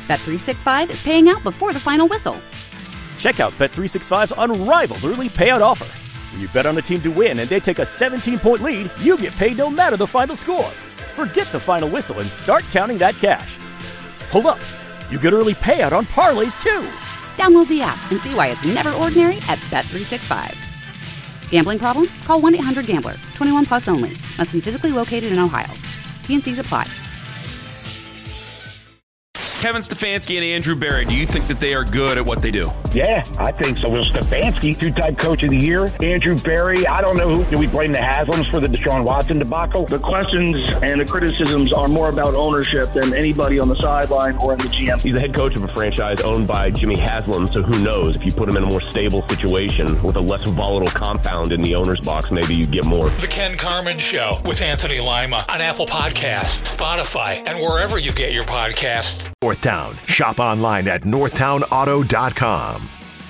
Bet365 is paying out before the final whistle. Check out Bet365's unrivaled early payout offer. When you bet on a team to win and they take a 17-point lead, you get paid no matter the final score. Forget the final whistle and start counting that cash. Hold up. You get early payout on parlays, too. Download the app and see why it's never ordinary at Bet365. Gambling problem? Call 1-800-GAMBLER. 21 plus only. Must be physically located in Ohio. T&Cs apply. Kevin Stefanski and Andrew Berry, do you think that they are good at what they do? Yeah, I think so. Well, Stefanski, two-time coach of the year. Andrew Berry, I don't know who. Do we blame the Haslams for the Deshaun Watson debacle? The questions and the criticisms are more about ownership than anybody on the sideline or in the GM. He's the head coach of a franchise owned by Jimmy Haslam, so who knows? If you put him in a more stable situation with a less volatile compound in the owner's box, maybe you get more. The Ken Carman Show with Anthony Lima on Apple Podcasts, Spotify, and wherever you get your podcasts. Northtown. Shop online at northtownauto.com.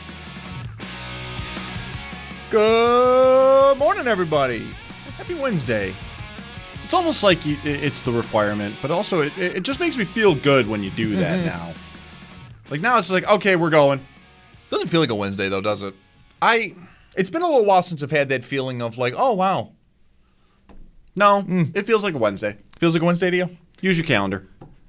Good morning, everybody. Happy Wednesday. It's almost like it's the requirement, but also it just makes me feel good when you do that now. Like now it's like, okay, we're going. Doesn't feel like a Wednesday, though, does it? It's been a little while since I've had that feeling of like, oh, wow. No, it feels like a Wednesday. Feels like a Wednesday to you? Use your calendar.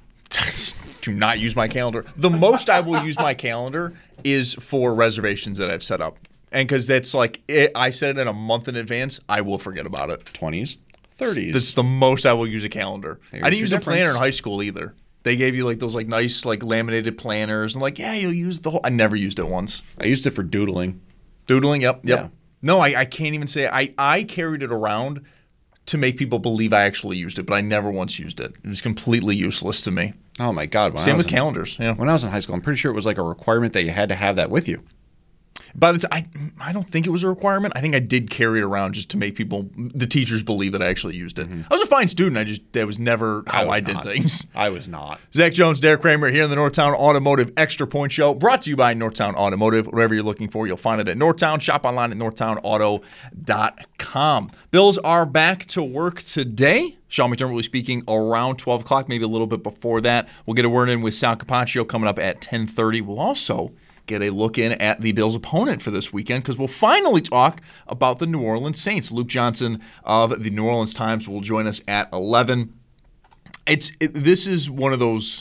Do not use my calendar. The most I will use my calendar is for reservations that I've set up. And because that's like, I set it in a month in advance, I will forget about it. 20s, 30s. That's the most I will use a calendar. Here's I didn't use your a planner in difference. high school either. They gave you like those like nice like laminated planners and like, yeah, you'll use the whole. I never used it once. I used it for doodling. Doodling, yep. Yeah. No, I can't even say I carried it around to make people believe I actually used it, but I never once used it. It was completely useless to me. Oh, my God. Same with calendars. Yeah. When I was in high school, I'm pretty sure it was like a requirement that you had to have that with you. By the time, I don't think it was a requirement. I think I did carry it around just to make people, the teachers, believe that I actually used it. I was a fine student. That was never how I did things. I was not. Zach Jones, Derek Kramer here in the Northtown Automotive Extra Point Show, brought to you by Northtown Automotive. Whatever you're looking for, you'll find it at Northtown. Shop online at northtownauto.com. Bills are back to work today. Sean McDermott will be speaking around 12 o'clock, maybe a little bit before that. We'll get a word in with Sal Capaccio coming up at 10:30. We'll also get a look in at the Bills' opponent for this weekend because we'll finally talk about the New Orleans Saints. Luke Johnson of the New Orleans Times will join us at 11. This is one of those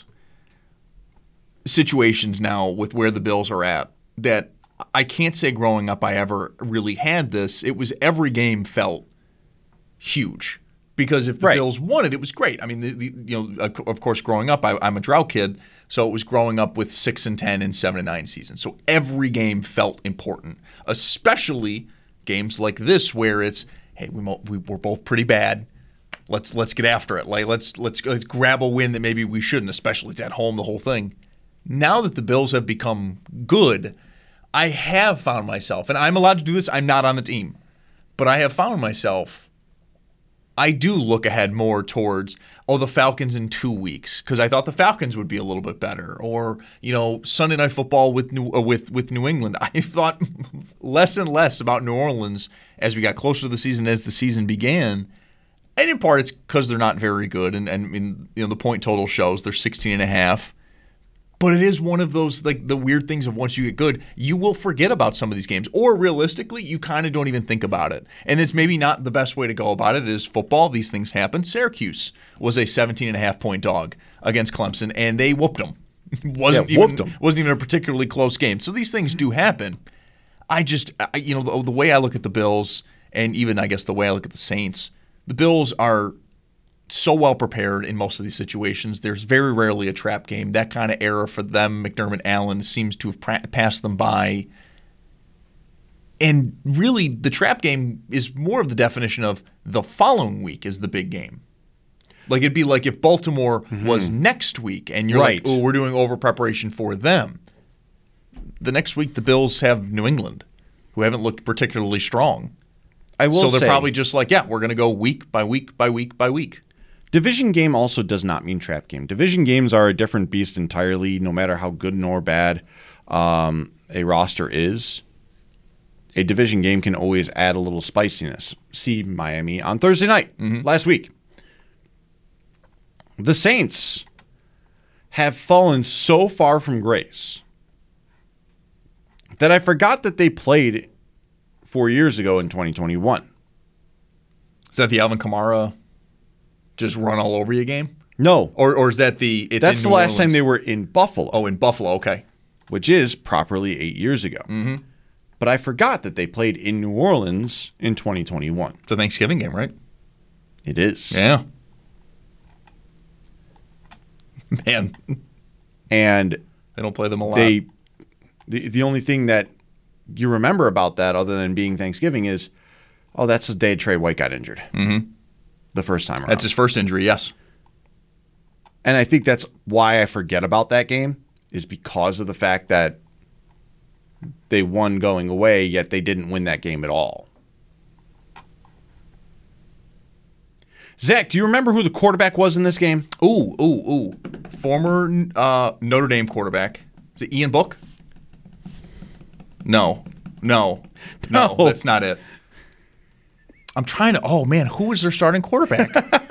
situations now with where the Bills are at that I can't say growing up I ever really had this. It was every game felt huge because if the Bills won it was great. I mean, of course, growing up, I'm a drought kid. So it was growing up with 6-10 and 7-9 seasons. So every game felt important, especially games like this where it's, hey, we're both pretty bad. Let's get after it. Like let's grab a win that maybe we shouldn't, especially it's at home, the whole thing. Now that the Bills have become good, I have found myself, and I'm allowed to do this. I'm not on the team, but I have found myself. I do look ahead more towards, the Falcons in 2 weeks because I thought the Falcons would be a little bit better. Or, Sunday Night Football with New England. I thought less and less about New Orleans as we got closer to the season, as the season began. And in part, it's because they're not very good. And the point total shows they're 16.5. But it is one of those, like, the weird things of once you get good, you will forget about some of these games. Or realistically, you kind of don't even think about it. And it's maybe not the best way to go about it. It is football. These things happen. Syracuse was a 17.5-point dog against Clemson, and they whooped them. Wasn't even a particularly close game. So these things do happen. The way I look at the Bills, and even, I guess, the way I look at the Saints, the Bills are so well prepared in most of these situations. There's very rarely a trap game. That kind of era for them, McDermott, Allen, seems to have passed them by. And really, the trap game is more of the definition of the following week is the big game. Like, it'd be like if Baltimore was next week, and you're like, we're doing over-preparation for them. The next week, the Bills have New England, who haven't looked particularly strong. So they're probably just like, we're going to go week by week by week by week. Division game also does not mean trap game. Division games are a different beast entirely, no matter how good nor bad a roster is. A division game can always add a little spiciness. See Miami on Thursday night last week. The Saints have fallen so far from grace that I forgot that they played 4 years ago in 2021. Is that the Alvin Kamara just run all over you game? No. Or is that that's the last time they were in Buffalo. Oh, in Buffalo, okay. Which is properly 8 years ago. Mm-hmm. But I forgot that they played in New Orleans in 2021. It's a Thanksgiving game, right? It is. Yeah. Man. And they don't play them a lot. The only thing that you remember about that other than being Thanksgiving is, that's the day Trey White got injured. Mm-hmm. The first time around. That's his first injury, yes. And I think that's why I forget about that game, is because of the fact that they won going away, yet they didn't win that game at all. Zach, do you remember who the quarterback was in this game? Ooh. Former Notre Dame quarterback. Is it Ian Book? No, that's not it. I'm trying to. Oh man, who was their starting quarterback?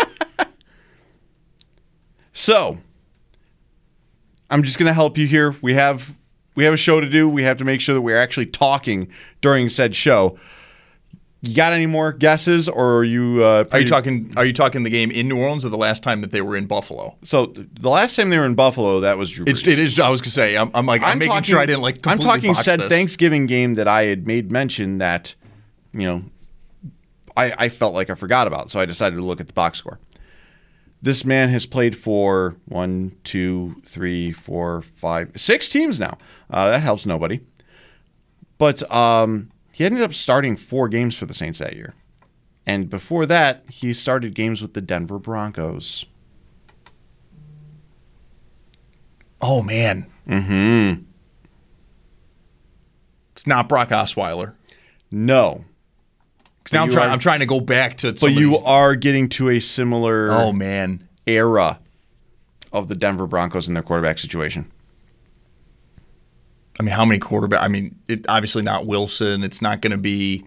So, I'm just going to help you here. We have a show to do. We have to make sure that we're actually talking during said show. You got any more guesses, or are you? Are you talking the game in New Orleans, or the last time that they were in Buffalo? So the last time they were in Buffalo, that was Drew Brees. It is. I was gonna say. I'm making sure I didn't completely I'm talking botch said this. Thanksgiving game that I had made mention that, I felt like I forgot about, so I decided to look at the box score. This man has played for 1, 2, 3, 4, 5, 6 teams now. That helps nobody. But he ended up starting 4 games for the Saints that year. And before that, he started games with the Denver Broncos. Oh, man. Mm-hmm. It's not Brock Osweiler. No. Because now I'm trying to go back to But you are getting to a similar era of the Denver Broncos in their quarterback situation. I mean, how many quarterbacks? I mean, it obviously not Wilson. It's not going to be.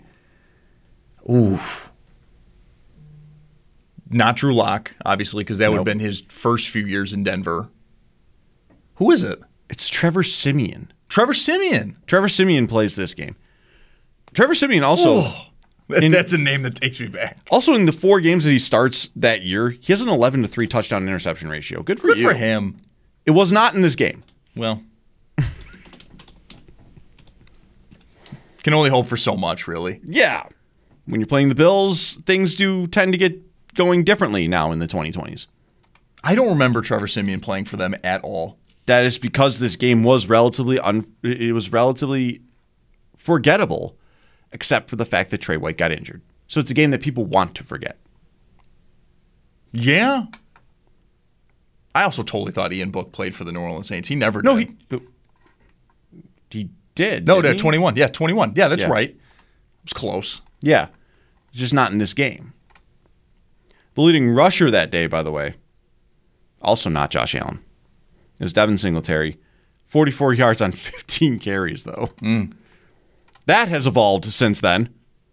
Not Drew Lock, obviously, because that would have been his first few years in Denver. Who is it? It's Trevor Siemian. Trevor Siemian plays this game. Trevor Siemian also. That's a name that takes me back. Also, in the 4 games that he starts that year, he has an 11-3 touchdown interception ratio. Good for you. Good for him. It was not in this game. Well, can only hope for so much, really. Yeah. When you're playing the Bills, things do tend to get going differently now in the 2020s. I don't remember Trevor Siemian playing for them at all. That is because this game was relatively forgettable, except for the fact that Trey White got injured. So it's a game that people want to forget. Yeah. I also totally thought Ian Book played for the New Orleans Saints. He never did. He did. No, 21. Yeah, 21. Yeah, that's right. It was close. Yeah. Just not in this game. The leading rusher that day, by the way, also not Josh Allen. It was Devin Singletary. 44 yards on 15 carries, though. That has evolved since then.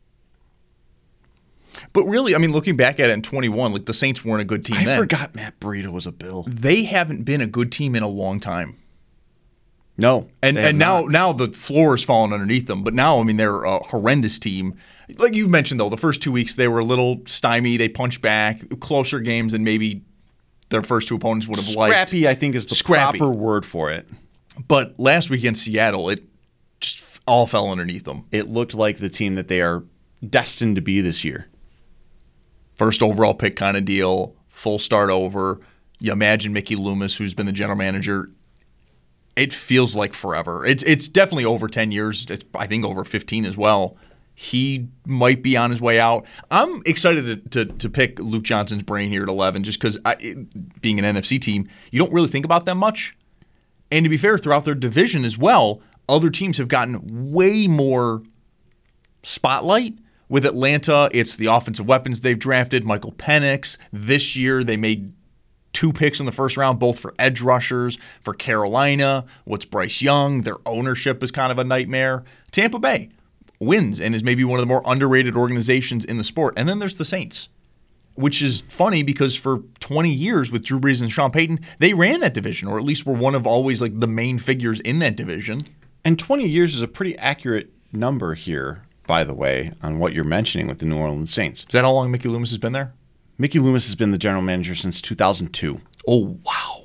But really, I mean, looking back at it in 21, like the Saints weren't a good team then. I forgot Matt Breida was a Bill. They haven't been a good team in a long time. No. And now the floor has fallen underneath them. But now, I mean, they're a horrendous team. Like you mentioned, though, the first 2 weeks, they were a little stymied. They punched back. Closer games than maybe their first 2 opponents would have liked. Scrappy, I think, is the proper word for it. But last week against Seattle, it just all fell underneath them. It looked like the team that they are destined to be this year. First overall pick kind of deal, full start over. You imagine Mickey Loomis, who's been the general manager. It feels like forever. It's definitely over 10 years. It's, I think, over 15 as well. He might be on his way out. I'm excited to pick Luke Johnson's brain here at 11 just because being an NFC team, you don't really think about them much. And to be fair, throughout their division as well, other teams have gotten way more spotlight. With Atlanta, it's the offensive weapons they've drafted. Michael Penix. This year, they made 2 picks in the first round, both for edge rushers. For Carolina, what's Bryce Young? Their ownership is kind of a nightmare. Tampa Bay wins and is maybe one of the more underrated organizations in the sport. And then there's the Saints. which is funny because for 20 years with Drew Brees and Sean Payton, they ran that division, or at least were one of always like the main figures in that division. And 20 years is a pretty accurate number here, by the way, on what you're mentioning with the New Orleans Saints. Is that how long Mickey Loomis has been there? Mickey Loomis has been the general manager since 2002. Oh, wow.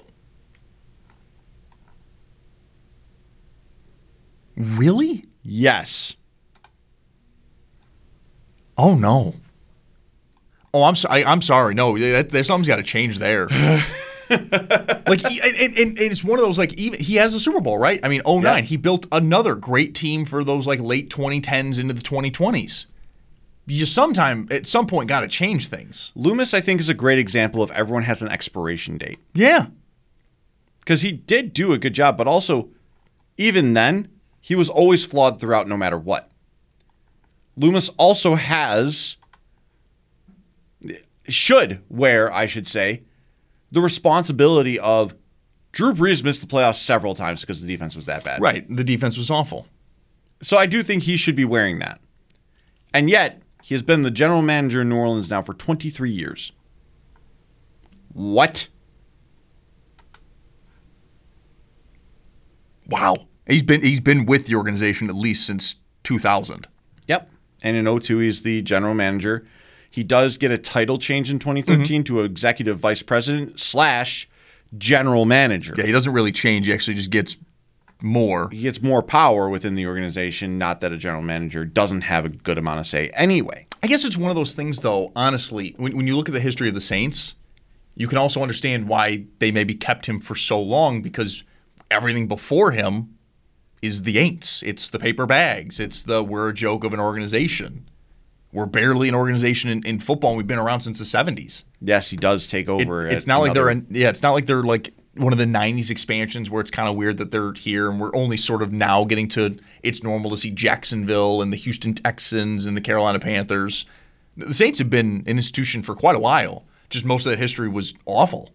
Really? Yes. Oh, no. Oh, I'm sorry. No, there's something's got to change there. Like, and it's one of those, like, even he has a Super Bowl, right? I mean, 2009, he built another great team for those, like, late 2010s into the 2020s. You at some point, got to change things. Loomis, I think, is a great example of everyone has an expiration date. Yeah. Because he did do a good job, but also, even then, he was always flawed throughout no matter what. Loomis also should wear, I should say, the responsibility of Drew Brees missed the playoffs several times because the defense was that bad. Right. The defense was awful. So I do think he should be wearing that. And yet, he has been the general manager in New Orleans now for 23 years. What? Wow. He's been with the organization at least since 2000. Yep. And in 2002, he's the general manager. He does get a title change in 2013 to executive vice president / general manager. Yeah, he doesn't really change. He actually just gets more. He gets more power within the organization, not that a general manager doesn't have a good amount of say anyway. I guess it's one of those things, though, honestly, when you look at the history of the Saints, you can also understand why they maybe kept him for so long, because everything before him is the Aints. It's the paper bags. It's we're a joke of an organization. We're barely an organization in football, and we've been around since the 70s. Yes, he does take over. It's not like they're like one of the 90s expansions where it's kind of weird that they're here, and we're only sort of now getting to it's normal to see Jacksonville and the Houston Texans and the Carolina Panthers. The Saints have been an institution for quite a while. Just most of that history was awful.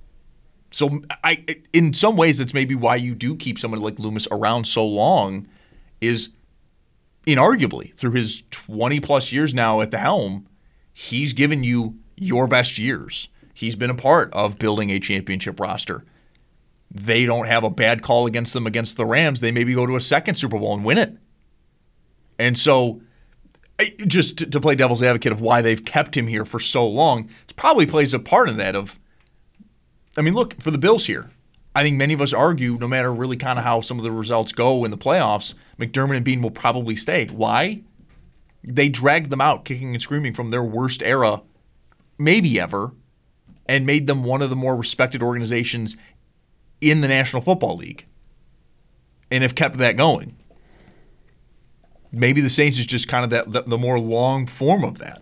So in some ways, that's maybe why you do keep somebody like Loomis around so long, is inarguably, through his 20-plus years now at the helm, he's given you your best years. He's been a part of building a championship roster. They don't have a bad call against them against the Rams. They maybe go to a second Super Bowl and win it. And so, just to play devil's advocate of why they've kept him here for so long, it probably plays a part in that of, I mean, look, for the Bills here, I think many of us argue, no matter really kind of how some of the results go in the playoffs, McDermott and Beane will probably stay. Why? They dragged them out kicking and screaming from their worst era, maybe ever, and made them one of the more respected organizations in the National Football League, and have kept that going. Maybe the Saints is just kind of the more long form of that.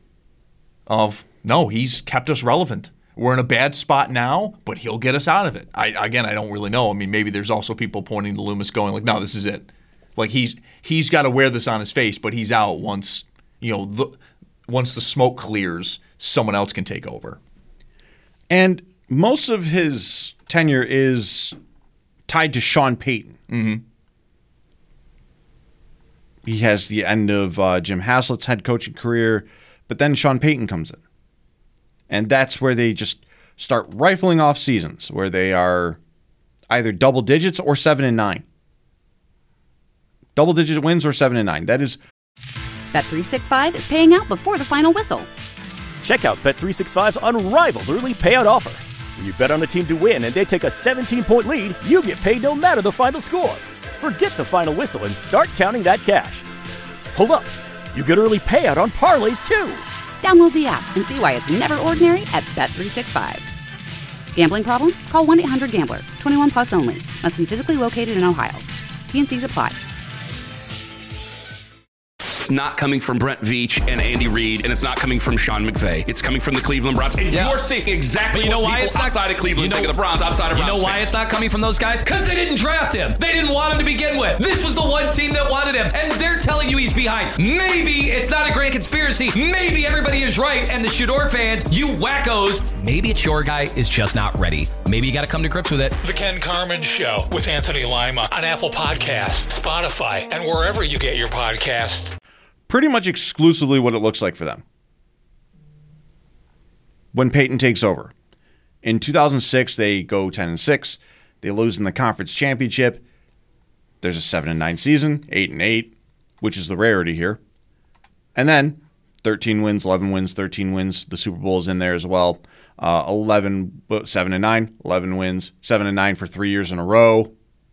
Of, no, he's kept us relevant. We're in a bad spot now, but he'll get us out of it. I don't really know. I mean, maybe there's also people pointing to Loomis going like, no, this is it. Like he's got to wear this on his face, but he's out once once the smoke clears, someone else can take over. And most of his tenure is tied to Sean Payton. Mm-hmm. He has the end of Jim Haslett's head coaching career, but then Sean Payton comes in. And that's where they just start rifling off seasons where they are either double digits or 7-9. Double digit wins or 7-9. That is. Bet365 is paying out before the final whistle. Check out Bet365's unrivaled early payout offer. When you bet on a team to win and they take a 17-point lead, you get paid no matter the final score. Forget the final whistle and start counting that cash. Hold up. You get early payout on parlays too. Download the app and see why it's never ordinary at Bet365. Gambling problem? Call 1-800-GAMBLER. 21 plus only. Must be physically located in Ohio. T&Cs apply. It's not coming from Brent Veach and Andy Reid, and it's not coming from Sean McVay. It's coming from the Cleveland Browns. And you're seeing exactly what people outside of Cleveland think of the Browns, outside of Browns You know why fans. it's not coming from those guys? Because they didn't draft him. They didn't want him to begin with. This was the one team that wanted him, and they're telling you he's behind. Maybe it's not a grand conspiracy. Maybe everybody is right, and the Shador fans, you wackos, maybe it's your guy is just not ready. Maybe you got to come to grips with it. The Ken Carman Show with Anthony Lima on Apple Podcasts, Spotify, and wherever you get your podcasts. Pretty much exclusively what it looks like for them. when Peyton takes over. In 2006, they go 10-6. They lose in the conference championship. There's a 7-9 season, 8-8, which is the rarity here. And then 13 wins, 11 wins, 13 wins. The Super Bowl is in there as well. 7-9, 11 wins, 7-9 for 3 years in a row.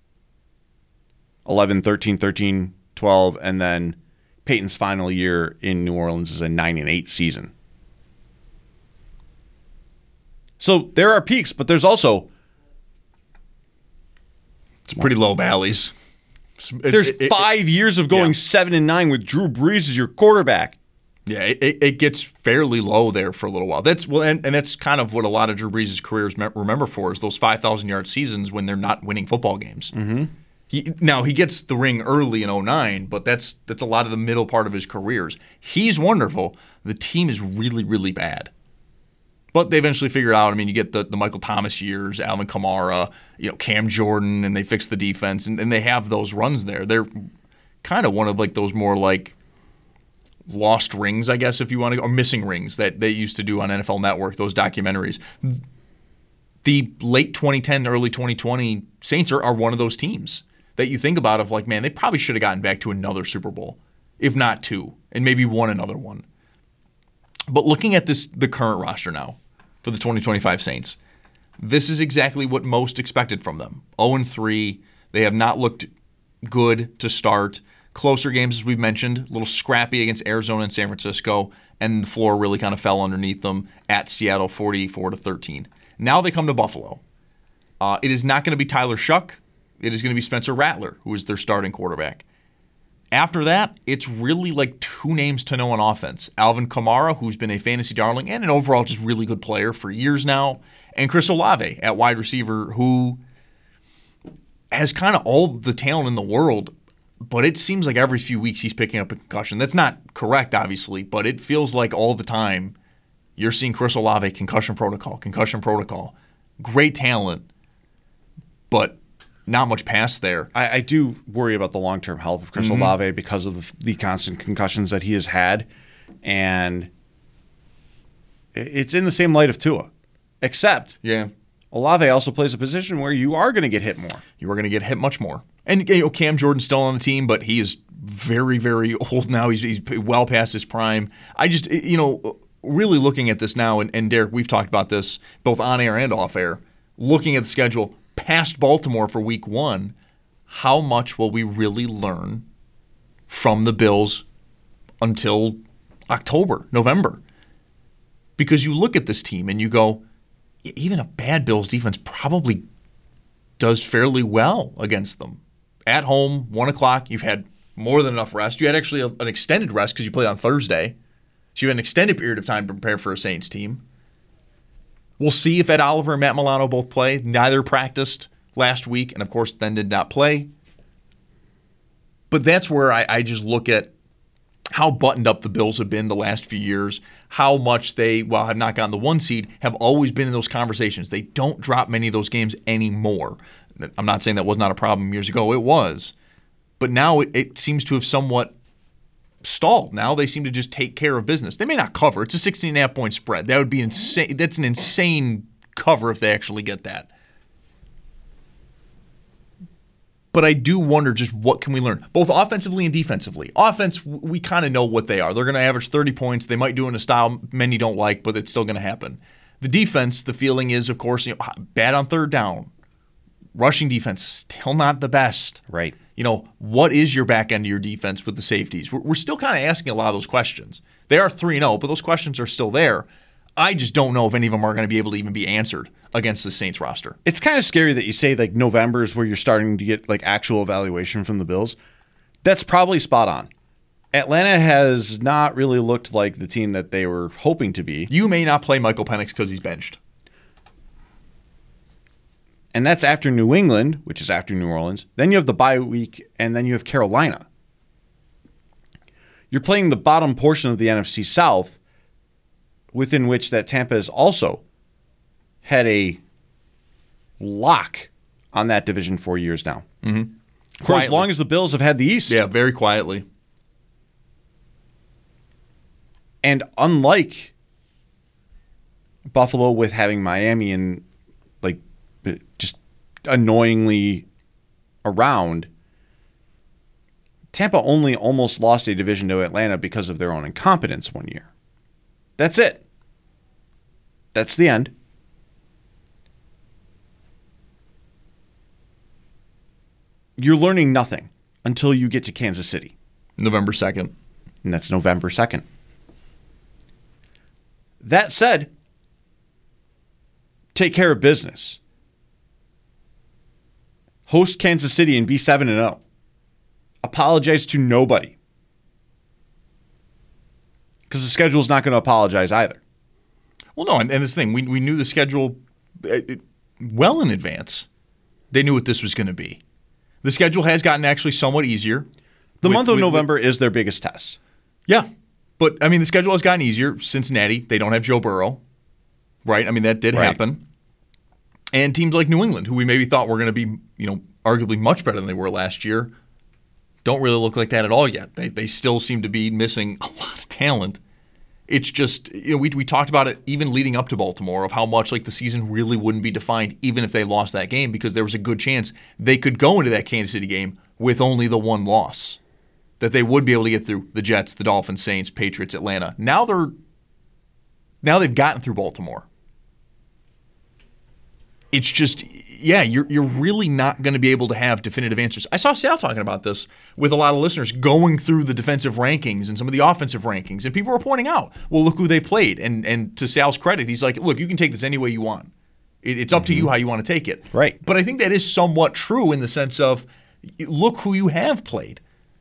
11, 13, 13, 12, and then Peyton's final year in New Orleans is a 9-8 season. So there are peaks, but there's also some pretty low valleys. There's 5 years of going 7-9 with Drew Brees as your quarterback. Yeah, it gets fairly low there for a little while. And that's kind of what a lot of Drew Brees' careers remember for is those 5,000-yard seasons when they're not winning football games. Mm-hmm. He gets the ring early in 2009, but that's a lot of the middle part of his careers. He's wonderful. The team is really, really bad. But they eventually figure it out. I mean, you get the Michael Thomas years, Alvin Kamara, Cam Jordan, and they fix the defense, and they have those runs there. They're kind of one of like those more like lost rings, I guess, if you want to, or missing rings that they used to do on NFL Network, those documentaries. The late 2010, early 2020 Saints are one of those teams that you think about of like, man, they probably should have gotten back to another Super Bowl, if not two, and maybe won another one. But looking at the current roster now for the 2025 Saints, this is exactly what most expected from them. 0-3, they have not looked good to start. Closer games, as we've mentioned, a little scrappy against Arizona and San Francisco, and the floor really kind of fell underneath them at Seattle, 44-13. Now they come to Buffalo. It is not going to be Tyler Shuck. It is going to be Spencer Rattler, who is their starting quarterback. After that, it's really like two names to know on offense. Alvin Kamara, who's been a fantasy darling and an overall just really good player for years now, and Chris Olave at wide receiver, who has kind of all the talent in the world, but it seems like every few weeks he's picking up a concussion. That's not correct, obviously, but it feels like all the time you're seeing Chris Olave, concussion protocol. Great talent, but not much past there. I do worry about the long-term health of Chris Olave because of the constant concussions that he has had, and it's in the same light of Tua, except Olave also plays a position where you are going to get hit more. You are going to get hit much more. And Cam Jordan's still on the team, but he is very, very old now. He's well past his prime. I just, really looking at this now, and Derek, we've talked about this both on air and off air, looking at the schedule past Baltimore for week 1, how much will we really learn from the Bills until October, November? Because you look at this team and you go, even a bad Bills defense probably does fairly well against them. At home, 1 o'clock, you've had more than enough rest. You had actually an extended rest because you played on Thursday. So you had an extended period of time to prepare for a Saints team. We'll see if Ed Oliver and Matt Milano both play. Neither practiced last week, and of course then did not play. But that's where I just look at how buttoned up the Bills have been the last few years, how much they, while have not gotten the 1 seed, have always been in those conversations. They don't drop many of those games anymore. I'm not saying that was not a problem years ago. It was. But now it seems to have somewhat stalled. Now they seem to just take care of business. They may not cover. It's a 16.5-point spread. That would be insane. That's an insane cover if they actually get that. But I do wonder just what can we learn, both offensively and defensively. Offense, we kind of know what they are. They're going to average 30 points. They might do it in a style many don't like, but it's still going to happen. The defense, the feeling is, of course, bad on third down. Rushing defense, still not the best. Right. What is your back end of your defense with the safeties? We're still kind of asking a lot of those questions. They are 3-0, but those questions are still there. I just don't know if any of them are going to be able to even be answered against the Saints roster. It's kind of scary that you say like November is where you're starting to get like actual evaluation from the Bills. That's probably spot on. Atlanta has not really looked like the team that they were hoping to be. You may not play Michael Penix because he's benched. And that's after New England, which is after New Orleans. Then you have the bye week, and then you have Carolina. You're playing the bottom portion of the NFC South, within which that Tampa has also had a lock on that division for years now. Mm-hmm. For as long as the Bills have had the East. Yeah, very quietly. And unlike Buffalo with having Miami and like just annoyingly around. Tampa only almost lost a division to Atlanta because of their own incompetence one year. That's it. That's the end. You're learning nothing until you get to Kansas City. November 2nd. And that's November 2nd. That said, take care of business. Host Kansas City and be 7-0. Apologize to nobody. Because the schedule is not going to apologize either. Well, no, and this thing, we knew the schedule well in advance. They knew what this was going to be. The schedule has gotten actually somewhat easier. The month of November is their biggest test. Yeah. But, I mean, the schedule has gotten easier. Cincinnati, they don't have Joe Burrow. Right? I mean, that did happen. And teams like New England, who we maybe thought were going to be, arguably much better than they were last year, don't really look like that at all yet. They still seem to be missing a lot of talent. It's just, we talked about it even leading up to Baltimore of how much like the season really wouldn't be defined even if they lost that game because there was a good chance they could go into that Kansas City game with only the one loss. That they would be able to get through the Jets, the Dolphins, Saints, Patriots, Atlanta. Now they've gotten through Baltimore. It's just, you're really not going to be able to have definitive answers. I saw Sal talking about this with a lot of listeners going through the defensive rankings and some of the offensive rankings, and people were pointing out, well, look who they played. And to Sal's credit, he's like, look, you can take this any way you want. It's up to you how you want to take it. Right. But I think that is somewhat true in the sense of, look who you have played.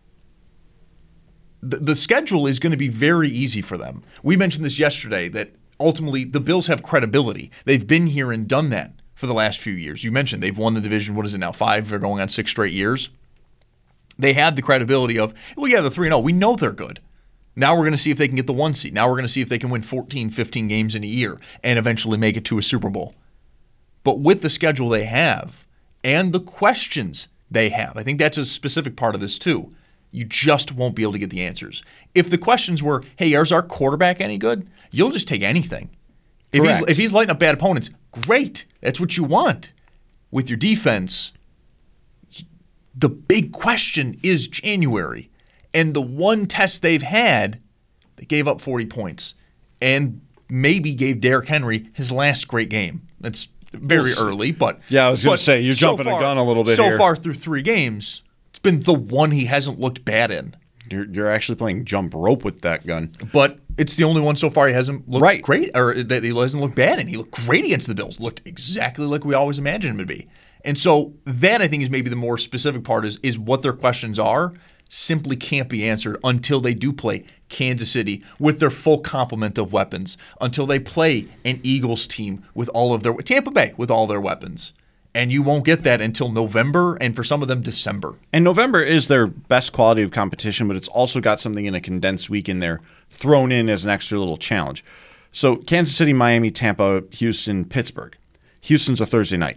The schedule is going to be very easy for them. We mentioned this yesterday, that ultimately the Bills have credibility. They've been here and done that for the last few years. You mentioned they've won the division, what is it now, 5? They're going on 6 straight years. They had the credibility of, well, yeah, the 3-0. We know they're good. Now we're going to see if they can get the 1 seed. Now we're going to see if they can win 14, 15 games in a year and eventually make it to a Super Bowl. But with the schedule they have and the questions they have, I think that's a specific part of this too. You just won't be able to get the answers. If the questions were, hey, is our quarterback any good? You'll just take anything. If he's lighting up bad opponents, great. That's what you want. With your defense, the big question is January. And the one test they've had, they gave up 40 points and maybe gave Derrick Henry his last great game. That's very early, but yeah, I was going to say, you're jumping a gun a little bit here. So far through 3 games, it's been the one he hasn't looked bad in. You're actually playing jump rope with that gun. But it's the only one so far he hasn't looked great, or that he hasn't looked bad in. He looked great against the Bills. Looked exactly like we always imagined him to be. And so that, I think, is maybe the more specific part is what their questions are simply can't be answered until they do play Kansas City with their full complement of weapons, until they play an Eagles team with all of their – Tampa Bay with all their weapons. And you won't get that until November, and for some of them, December. And November is their best quality of competition, but it's also got something in a condensed week in there thrown in as an extra little challenge. So Kansas City, Miami, Tampa, Houston, Pittsburgh. Houston's a Thursday night.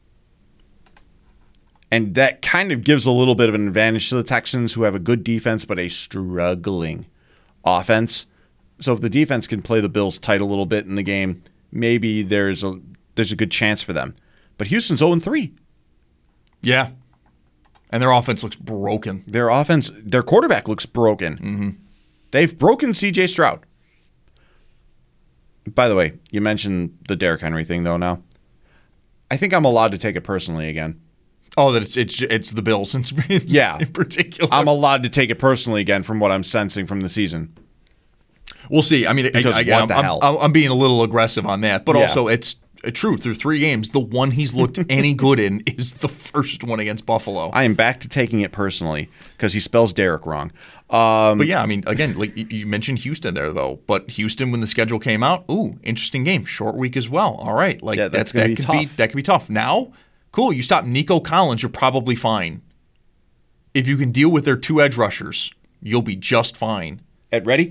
And that kind of gives a little bit of an advantage to the Texans, who have a good defense but a struggling offense. So if the defense can play the Bills tight a little bit in the game, maybe there's a good chance for them. But Houston's 0-3. Yeah. And their offense looks broken. Their quarterback looks broken. Mm-hmm. They've broken C.J. Stroud. By the way, you mentioned the Derrick Henry thing, though, now. I think I'm allowed to take it personally again. Oh, that it's the Bills in particular. I'm allowed to take it personally again from what I'm sensing from the season. We'll see. I mean, I'm being a little aggressive on that, but also it's true. Through 3 games, the one he's looked any good in is the first one against Buffalo. I am back to taking it personally because he spells Derek wrong. But yeah, I mean, again, like you mentioned Houston there, though. But Houston, when the schedule came out, interesting game, short week as well. All right, like that could be tough. Now, cool, you stop Nico Collins, you're probably fine. If you can deal with their 2 edge rushers, you'll be just fine. Ed, ready?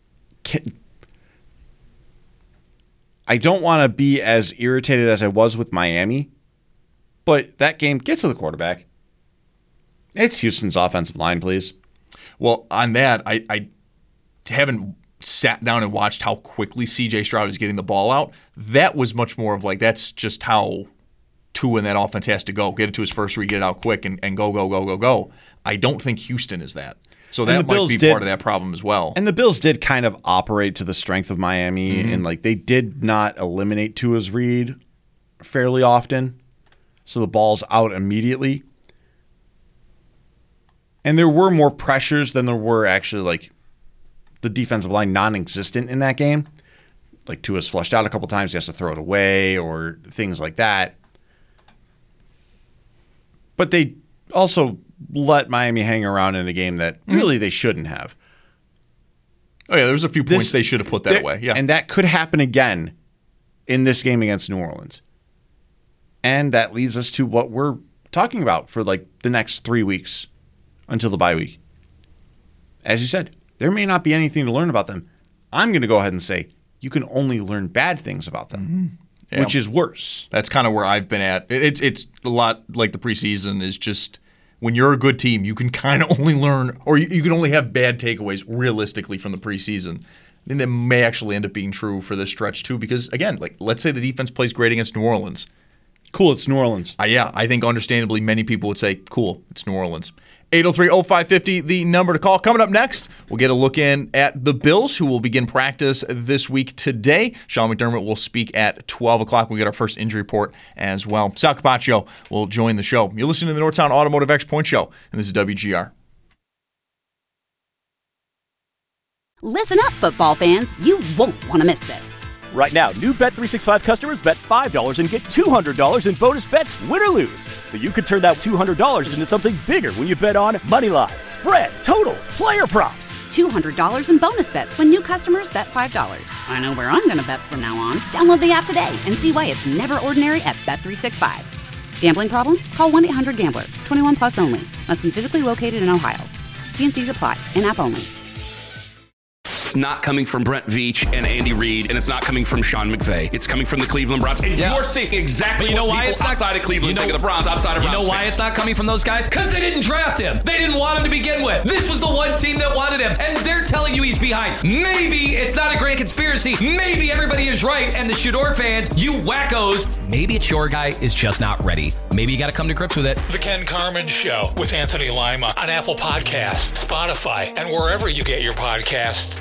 I don't want to be as irritated as I was with Miami, but that game, get to the quarterback. It's Houston's offensive line, please. Well, on that, I haven't sat down and watched how quickly C.J. Stroud is getting the ball out, that was much more of like, that's just how Tua in that offense has to go. Get it to his first read, get it out quick, and go. I don't think Houston is that. So that might be part of that problem as well. And the Bills did kind of operate to the strength of Miami, and like they did not eliminate Tua's read fairly often. So the ball's out immediately. And there were more pressures than there were actually like the defensive line non-existent in that game. Like Tua's flushed out a couple times, he has to throw it away or things like that. But they also let Miami hang around in a game that really they shouldn't have. Oh, yeah, there was a few points they should have put that away. Yeah. And that could happen again in this game against New Orleans. And that leads us to what we're talking about for like the next 3 weeks until the bye week. As you said, there may not be anything to learn about them. I'm going to go ahead and say you can only learn bad things about them, which is worse. That's kind of where I've been at. It's a lot like the preseason is just when you're a good team, you can kind of only learn, or you can only have bad takeaways realistically from the preseason. And that may actually end up being true for this stretch too, because again, like let's say the defense plays great against New Orleans. Cool, it's New Orleans. I think understandably many people would say, cool, it's New Orleans. 803-0550, the number to call. Coming up next, we'll get a look in at the Bills, who will begin practice this week today. Sean McDermott will speak at 12 o'clock. We'll get our first injury report as well. Sal Capaccio will join the show. You're listening to the Northtown Automotive X Point Show, and this is WGR. Listen up, football fans. You won't want to miss this. Right now, new Bet365 customers bet $5 and get $200 in bonus bets, win or lose. So you could turn that $200 into something bigger when you bet on moneyline, spread, totals, player props. $200 in bonus bets when new customers bet $5. I know where I'm going to bet from now on. Download the app today and see why it's never ordinary at Bet365. Gambling problem? Call 1-800-GAMBLER. 21 plus only. Must be physically located in Ohio. T&Cs apply. In-app only. It's not coming from Brent Veach and Andy Reid, and it's not coming from Sean McVay. It's coming from the Cleveland Browns. And you're seeing exactly you know what why people it's not, outside of Cleveland think of the Browns, outside of Browns. You know why fans. it's not coming from those guys? Because they didn't draft him. They didn't want him to begin with. This was the one team that wanted him, and they're telling you he's behind. Maybe it's not a grand conspiracy. Maybe everybody is right, and the Shador fans, you wackos, maybe it's your guy is just not ready. Maybe you got to come to grips with it. The Ken Carman Show with Anthony Lima on Apple Podcasts, Spotify, and wherever you get your podcasts.